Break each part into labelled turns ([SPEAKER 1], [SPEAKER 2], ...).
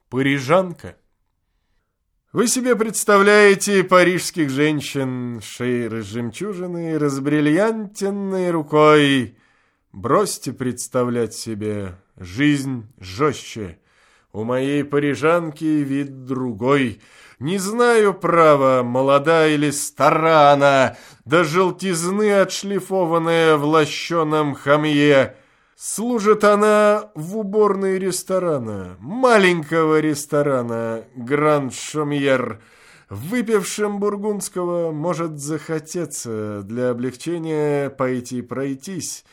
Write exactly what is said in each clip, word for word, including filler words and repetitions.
[SPEAKER 1] Парижанка. Вы себе представляете парижских женщин, шеи разжемчуженной, разбриллиантенной рукой. Бросьте представлять себе, жизнь жестче. У моей парижанки вид другой. Не знаю, право, молода или стара она, до желтизны отшлифованная в лощеном хамье. Служит она в уборной ресторана, маленького ресторана «Гранд Шомьер». Выпившим бургундского может захотеться для облегчения пойти пройтись.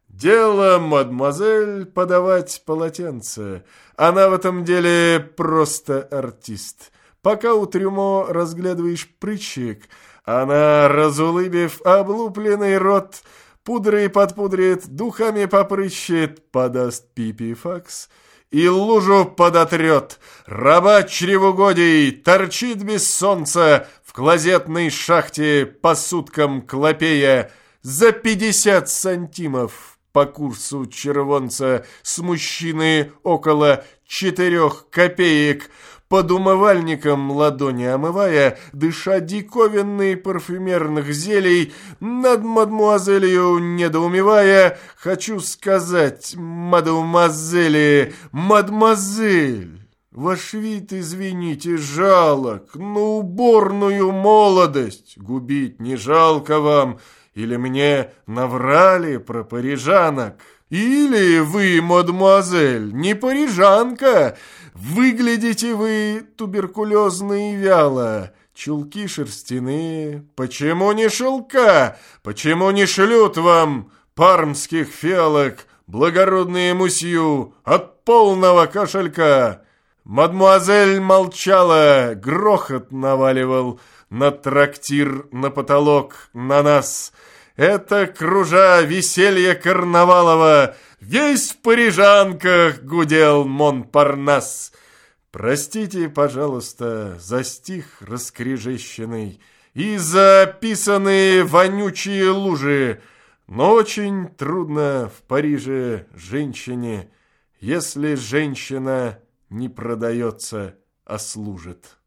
[SPEAKER 1] Дело, мадемуазель, подавать полотенце. Она в этом деле просто артист. Пока у трюмо разглядываешь прыщик, она, разулыбив облупленный рот, пудрой подпудрит, духами попрыщет, подаст пипифакс и лужу подотрет. Раба чревугодий торчит без солнца в клозетной шахте по суткам клопея за пятьдесят сантимов по курсу червонца с мужчины около четырех копеек. Под умывальником ладони омывая, дыша диковинный парфюмерных зелий, над мадмуазелью недоумевая, хочу сказать, мадемуазели, мадемуазель, ваш вид, извините, жалок, на уборную молодость губить не жалко вам, или мне наврали про парижанок. Или вы, мадемуазель, не парижанка, выглядите вы туберкулезно и вяло, чулки шерстяные, почему не шелка, почему не шлют вам пармских фиалок, благородные мусью, от полного кошелька? Мадемуазель молчала, грохот наваливал на трактир, на потолок, на нас. Это, кружа веселье карнавалово, весь в парижанках гудел Монпарнас. Простите, пожалуйста, за стих раскрежещенный и за описанные вонючие лужи, но очень трудно в Париже женщине, если женщина не продается, а служит.